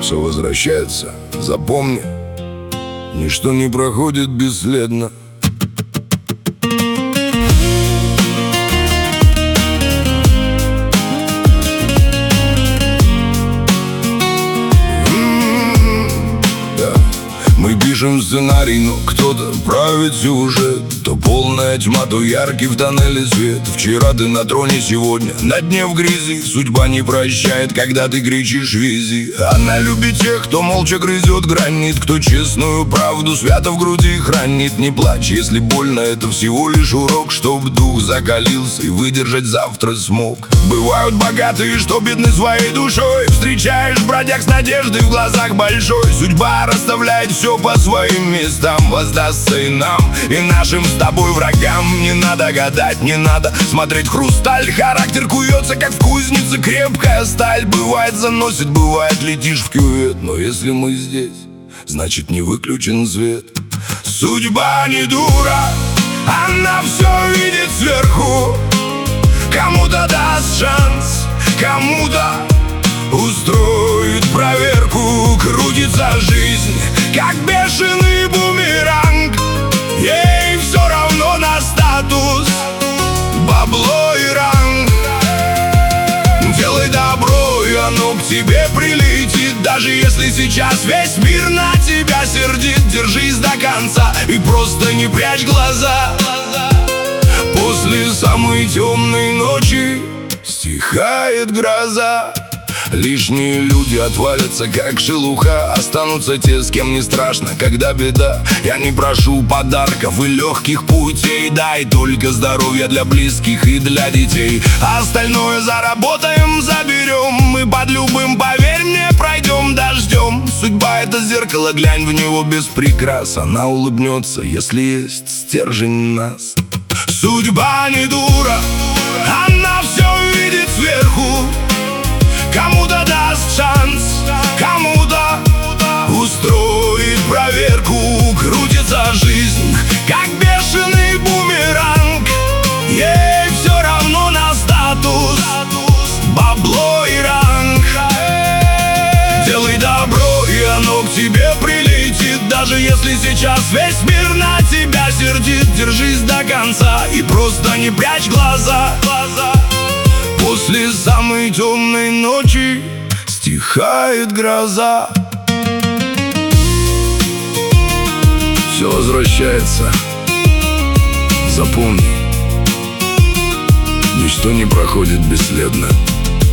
все возвращается. Запомни, ничто не проходит бесследно. Мы пишем сценарий, но кто-то правит сюжет. То полная тьма, то яркий в тоннеле свет. Вчера ты на троне, сегодня на дне в грязи. Судьба не прощает, когда ты кричишь «вези». Она любит тех, кто молча грызет гранит, кто честную правду свято в груди хранит. Не плачь, если больно, это всего лишь урок, чтоб дух закалился и выдержать завтра смог. Бывают богатые, что бедны своей душой. Встречаешь бродяг с надеждой в глазах большой. Судьба расставляет все по своим местам, воздастся и нам, и нашим с тобой врагам. Не надо гадать, не надо смотреть в хрусталь. Характер куется, как в кузнице крепкая сталь. Бывает заносит, бывает летишь в кювет. Но если мы здесь, значит не выключен свет. Судьба не дура, она все видит сверху. Кому-то даст шанс, кому-то устроит проверку. Крутится жизнь, как бешеный бумеранг. Ей все равно на статус, бабло и ранг. Делай добро, и оно к тебе прилетит. Даже если сейчас весь мир на тебя сердит, держись до конца и просто не прячь глаза. После самой темной ночи стихает гроза. Лишние люди отвалятся, как шелуха. Останутся те, с кем не страшно, когда беда. Я не прошу подарков и легких путей. Дай только здоровья для близких и для детей. А остальное заработаем, заберем. Мы под любым, поверь мне, пройдем дождем. Судьба — это зеркало, глянь в него без прикрас. Она улыбнется, если есть стержень нас. Судьба не дура, она все видит сверху. Кому-то даст шанс, кому-то устроит проверку. Крутится жизнь, как бешеный бумеранг. Ей все равно на статус, бабло и ранг. Делай добро, и оно к тебе прилетит. Даже если сейчас весь мир на тебя сердит, держись до конца и просто не прячь глаза. После самой темной ночи стихает гроза. Все возвращается. Запомни, ничто не проходит бесследно.